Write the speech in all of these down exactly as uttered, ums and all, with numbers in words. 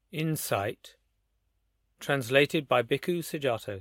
Insight. Translated by Bhikkhu Sujato.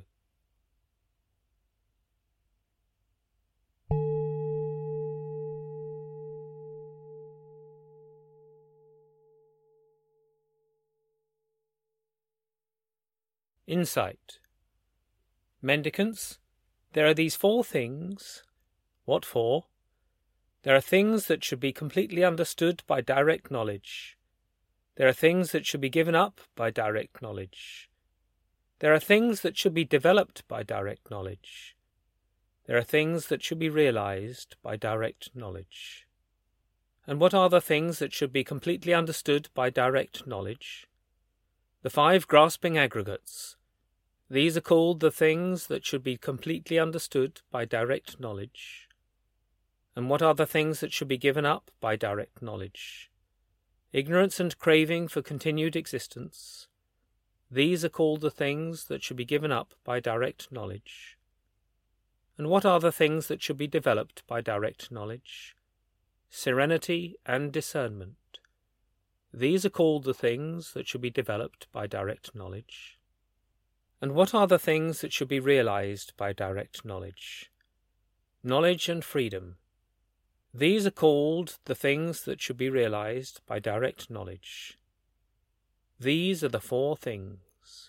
Insight. Mendicants, there are these four things. What for? There are things that should be completely understood by direct knowledge. There are things that should be given up by direct knowledge. There are things that should be developed by direct knowledge. There are things that should be realized by direct knowledge. And what are the things that should be completely understood by direct knowledge? The five grasping aggregates. These are called the things that should be completely understood by direct knowledge. And what are the things that should be given up by direct knowledge? Ignorance and craving for continued existence. These are called the things that should be given up by direct knowledge. And what are the things that should be developed by direct knowledge? Serenity and discernment. These are called the things that should be developed by direct knowledge. And what are the things that should be realized by direct knowledge? Knowledge and freedom. These are called the things that should be realized by direct knowledge. These are the four things.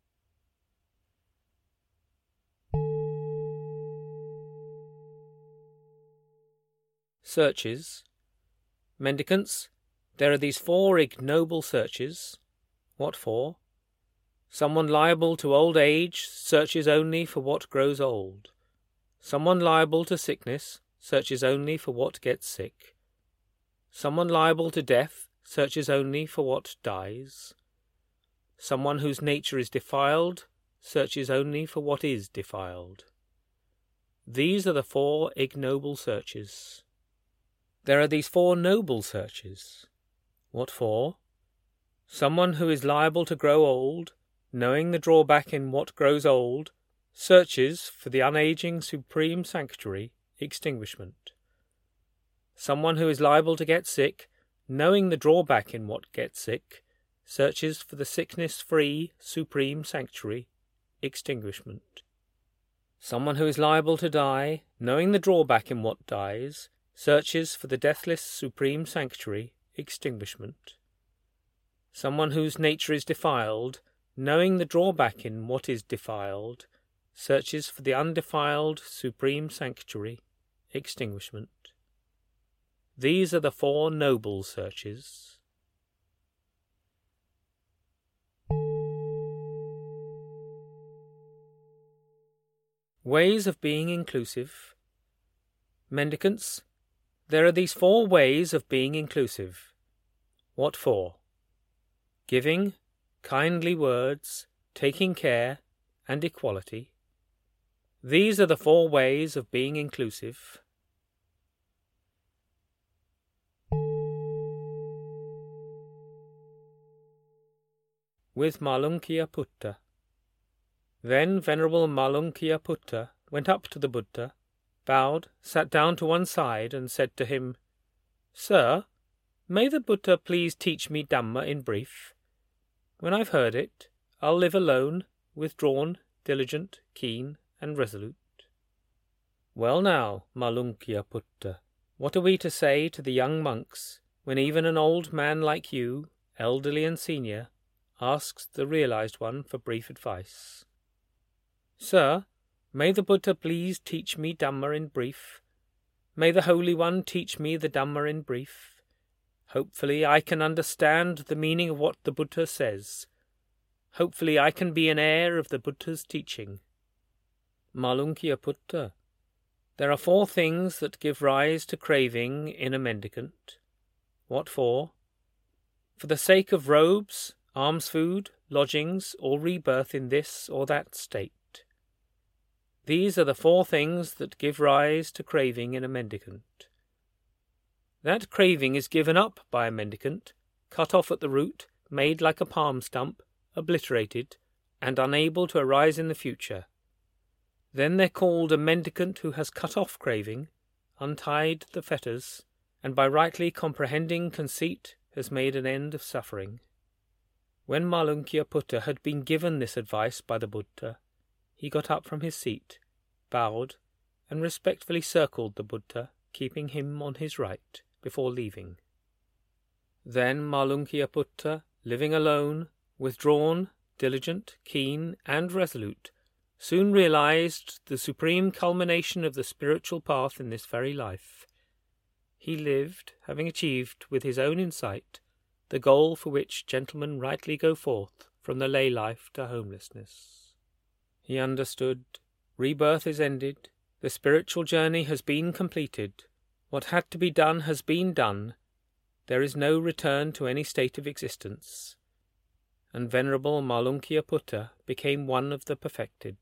Searches. Mendicants, there are these four ignoble searches. What for? Someone liable to old age searches only for what grows old. Someone liable to sickness searches only for what gets sick. Someone liable to death searches only for what dies. Someone whose nature is defiled searches only for what is defiled. These are the four ignoble searches. There are these four noble searches. What for? Someone who is liable to grow old, knowing the drawback in what grows old, searches for the unaging supreme sanctuary, extinguishment. Someone who is liable to get sick, knowing the drawback in what gets sick, searches for the sickness-free supreme sanctuary, extinguishment. Someone who is liable to die, knowing the drawback in what dies, searches for the deathless supreme sanctuary, extinguishment. Someone whose nature is defiled, knowing the drawback in what is defiled, searches for the undefiled supreme sanctuary, extinguishment. These are the four noble searches. Ways of being inclusive. Mendicants, there are these four ways of being inclusive. What for? Giving, kindly words, taking care, and equality. These are the four ways of being inclusive. With Malunkyaputta. Then Venerable Malunkyaputta went up to the Buddha, bowed, sat down to one side, and said to him, Sir, may the Buddha please teach me Dhamma in brief? When I've heard it, I'll live alone, withdrawn, diligent, keen, and resolute. Well now, Malunkyaputta, what are we to say to the young monks when even an old man like you, elderly and senior, asks the realized one for brief advice? Sir, may the Buddha please teach me Dhamma in brief? May the Holy One teach me the Dhamma in brief? Hopefully I can understand the meaning of what the Buddha says. Hopefully I can be an heir of the Buddha's teaching. Malunkyaputta, there are four things that give rise to craving in a mendicant. What for? For the sake of robes, alms food, lodgings, or rebirth in this or that state. These are the four things that give rise to craving in a mendicant. That craving is given up by a mendicant, cut off at the root, made like a palm stump, obliterated, and unable to arise in the future. Then they're called a mendicant who has cut off craving, untied the fetters, and by rightly comprehending conceit has made an end of suffering. when Malunkyaputta had been given this advice by the Buddha, he got up from his seat, bowed, and respectfully circled the Buddha, keeping him on his right, before leaving. Then Malunkyaputta, living alone, withdrawn, diligent, keen, and resolute, soon realized the supreme culmination of the spiritual path in this very life. He lived, having achieved with his own insight the goal for which gentlemen rightly go forth from the lay life to homelessness. He understood, rebirth is ended, the spiritual journey has been completed, what had to be done has been done, there is no return to any state of existence, and Venerable Malunkyaputta became one of the perfected.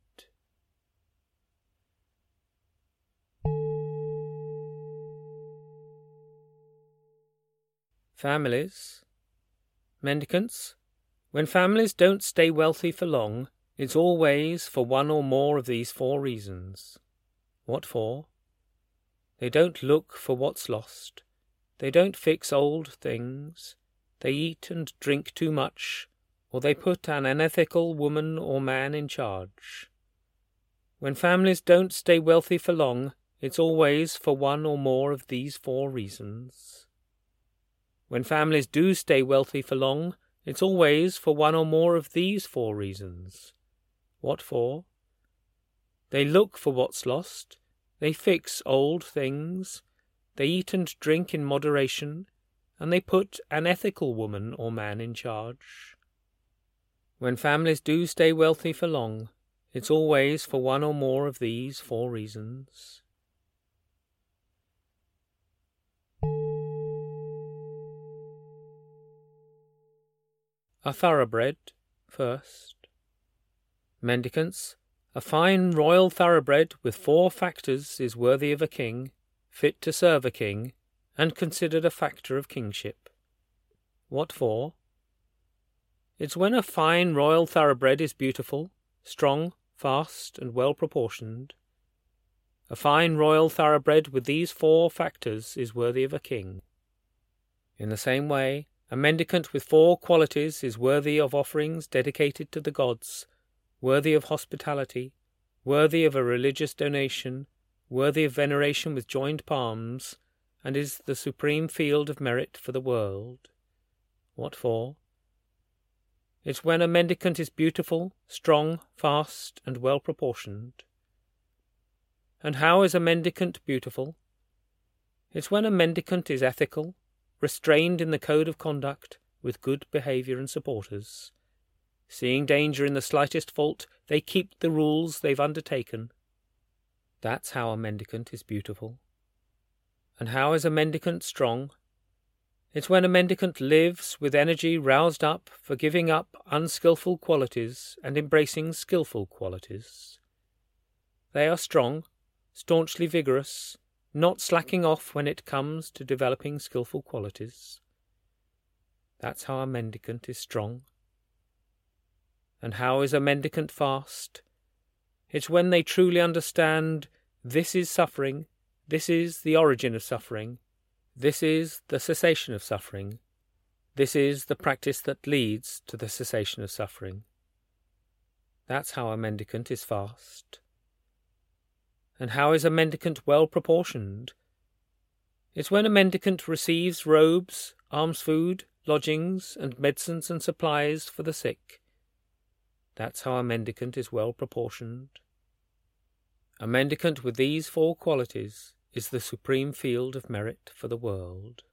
Families. Mendicants. When families don't stay wealthy for long, it's always for one or more of these four reasons. What for? They don't look for what's lost. They don't fix old things. They eat and drink too much, or they put an unethical woman or man in charge. When families don't stay wealthy for long, it's always for one or more of these four reasons. When families do stay wealthy for long, it's always for one or more of these four reasons. What for? They look for what's lost. They fix old things. They eat and drink in moderation, and they put an ethical woman or man in charge. When families do stay wealthy for long, it's always for one or more of these four reasons. A thoroughbred, first. Mendicants, a fine royal thoroughbred with four factors is worthy of a king, fit to serve a king, and considered a factor of kingship. What for? It's when a fine royal thoroughbred is beautiful, strong, fast, and well proportioned. A fine royal thoroughbred with these four factors is worthy of a king. In the same way, a mendicant with four qualities is worthy of offerings dedicated to the gods, worthy of hospitality, worthy of a religious donation, worthy of veneration with joined palms, and is the supreme field of merit for the world. What for? It's when a mendicant is beautiful, strong, fast, and well proportioned. And how is a mendicant beautiful? It's when a mendicant is ethical, restrained in the code of conduct, with good behaviour and supporters. Seeing danger in the slightest fault, they keep the rules they've undertaken. That's how a mendicant is beautiful. And how is a mendicant strong? It's when a mendicant lives with energy roused up for giving up unskilful qualities and embracing skilful qualities. They are strong, staunchly vigorous, not slacking off when it comes to developing skilful qualities. That's how a mendicant is strong. And how is a mendicant fast? It's when they truly understand this is suffering, this is the origin of suffering, this is the cessation of suffering, this is the practice that leads to the cessation of suffering. That's how a mendicant is fast. And how is a mendicant well proportioned? It's when a mendicant receives robes, alms food, lodgings, and medicines and supplies for the sick. That's how a mendicant is well proportioned. A mendicant with these four qualities is the supreme field of merit for the world.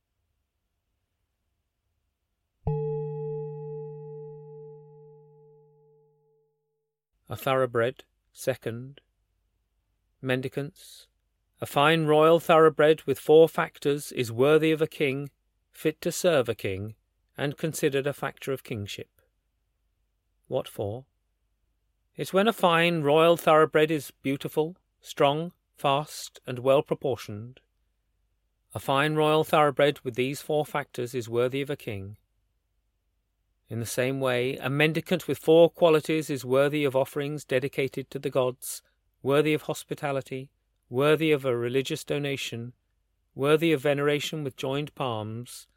A thoroughbred, second. Mendicants, a fine royal thoroughbred with four factors is worthy of a king, fit to serve a king, and considered a factor of kingship. What for? It's when a fine royal thoroughbred is beautiful, strong, fast, and well proportioned. A fine royal thoroughbred with these four factors is worthy of a king. In the same way, a mendicant with four qualities is worthy of offerings dedicated to the gods, worthy of hospitality, worthy of a religious donation, worthy of veneration with joined palms,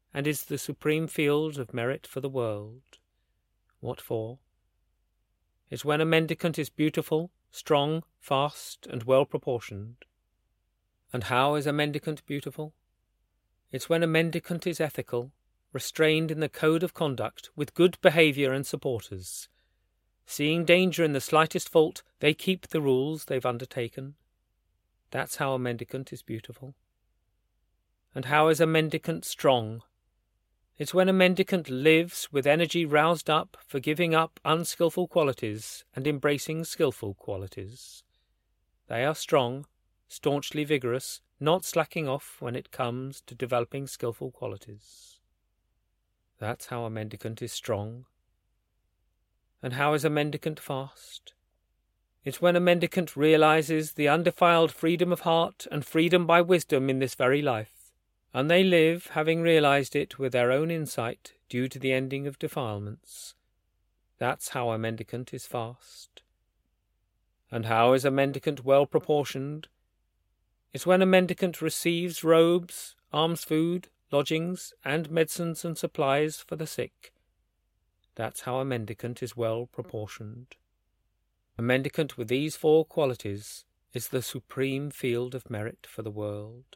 and is the supreme field of merit for the world. What for? It's when a mendicant is beautiful, strong, fast, and well-proportioned. And how is a mendicant beautiful? It's when a mendicant is ethical, restrained in the code of conduct, with good behaviour and supporters. Seeing danger in the slightest fault, they keep the rules they've undertaken. That's how a mendicant is beautiful. And how is a mendicant strong? It's when a mendicant lives with energy roused up for giving up unskilful qualities and embracing skilful qualities. They are strong, staunchly vigorous, not slacking off when it comes to developing skilful qualities. That's how a mendicant is strong. And how is a mendicant fast? It's when a mendicant realizes the undefiled freedom of heart and freedom by wisdom in this very life, and they live having realized it with their own insight due to the ending of defilements. That's how a mendicant is fast. And how is a mendicant well-proportioned? It's when a mendicant receives robes, alms food, lodgings, and medicines and supplies for the sick. That's how a mendicant is well-proportioned. A mendicant with these four qualities is the supreme field of merit for the world.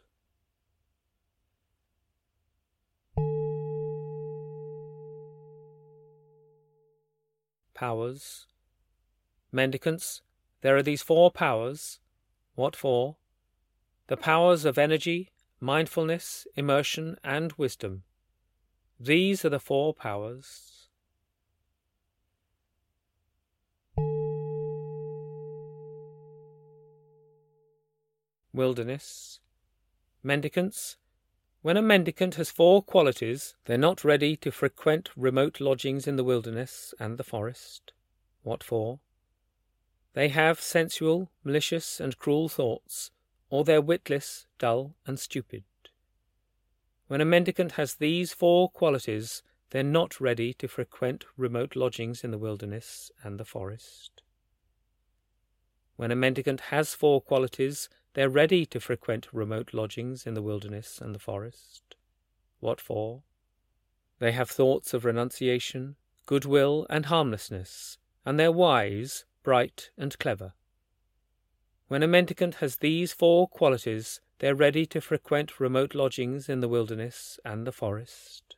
Powers. Mendicants, there are these four powers. What for? The powers of energy, mindfulness, immersion, and wisdom. These are the four powers. Wilderness. Mendicants. When a mendicant has four qualities, they're not ready to frequent remote lodgings in the wilderness and the forest. What for? They have sensual, malicious, and cruel thoughts, or they're witless, dull, and stupid. When a mendicant has these four qualities, they're not ready to frequent remote lodgings in the wilderness and the forest. When a mendicant has four qualities, they're ready to frequent remote lodgings in the wilderness and the forest. What for? They have thoughts of renunciation, goodwill, and harmlessness, and they're wise, bright, and clever. When a mendicant has these four qualities, they're ready to frequent remote lodgings in the wilderness and the forest.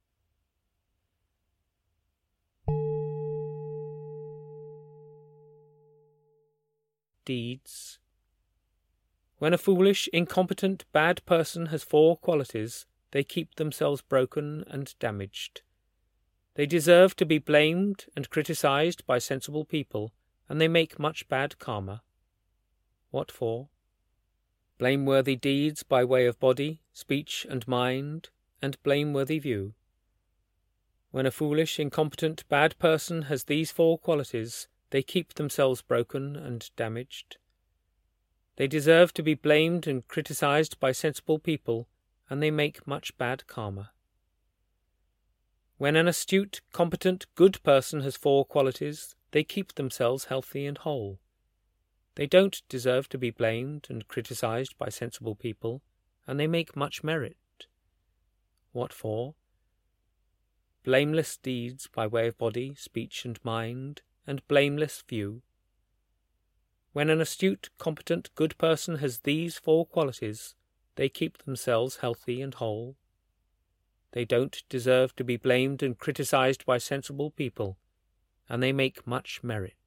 Deeds. When a foolish, incompetent, bad person has four qualities, they keep themselves broken and damaged. They deserve to be blamed and criticized by sensible people, and they make much bad karma. What for? Blameworthy deeds by way of body, speech, and mind, and blameworthy view. When a foolish, incompetent, bad person has these four qualities, they keep themselves broken and damaged. They deserve to be blamed and criticized by sensible people, and they make much bad karma. When an astute, competent, good person has four qualities, they keep themselves healthy and whole. They don't deserve to be blamed and criticized by sensible people, and they make much merit. What for? Blameless deeds by way of body, speech, and mind, and blameless view. When an astute, competent, good person has these four qualities, they keep themselves healthy and whole. They don't deserve to be blamed and criticized by sensible people, and they make much merit.